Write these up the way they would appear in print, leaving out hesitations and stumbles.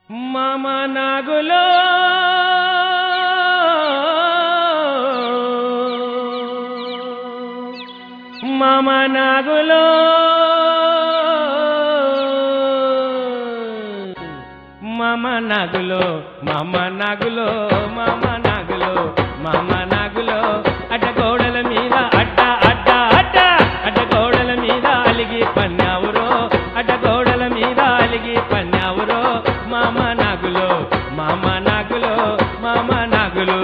మామ నాగులో మామ నాగులో మామ నాగులో మామ నాగులో మామ నాగులో మామ నాగులో అడ్డగోడల మీద అడ్డ అడ్డ అడ్డ అడ్డగోడల మీద అలిగి పన్నావురో అడ్డగోడల మీద అలిగి పన్నావురో మామ నాగులో మామ నాగులో మామ నాగులో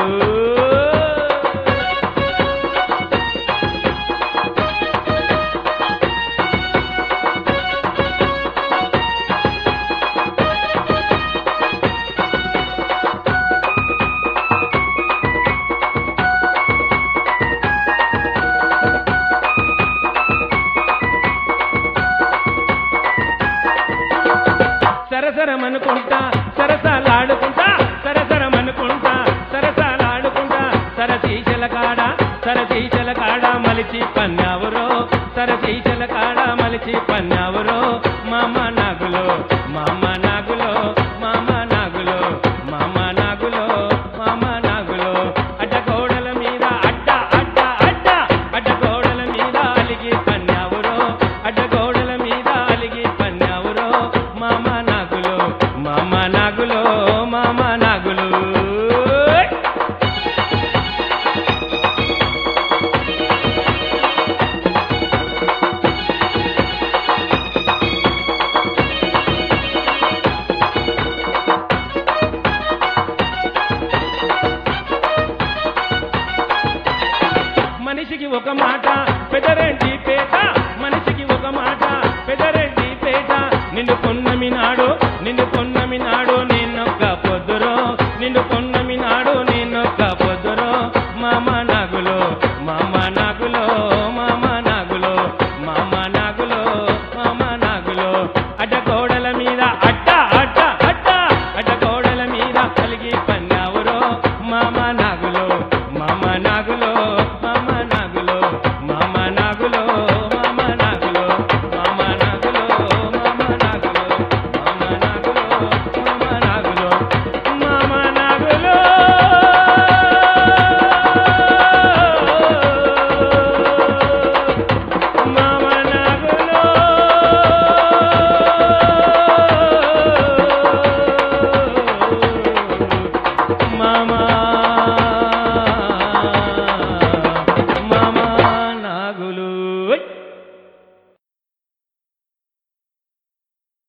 సరసరమనుకుంటా సరసాలాడుకుంటా సరసరమనుకుంటా సరసాలాడుకుంటా సరసీచల కాడ మలిచి పన్నావురో సరసీచల కాడ మలిచి పన్నావురో మామ నాగులో మామ నాగులో మామ నాగులో మామ నాగులో మామ నాగులో అడ్డగోడల మీద అడ్డ అడ్డ అడ్డ అడ్డగోడల మీద అలిగి పన్నావురో అడ్డగోడల మీద అలిగి పన్నావురో మామ నాగులో మామ నాగులో మామ నాగులు మనిషికి ఒక మాట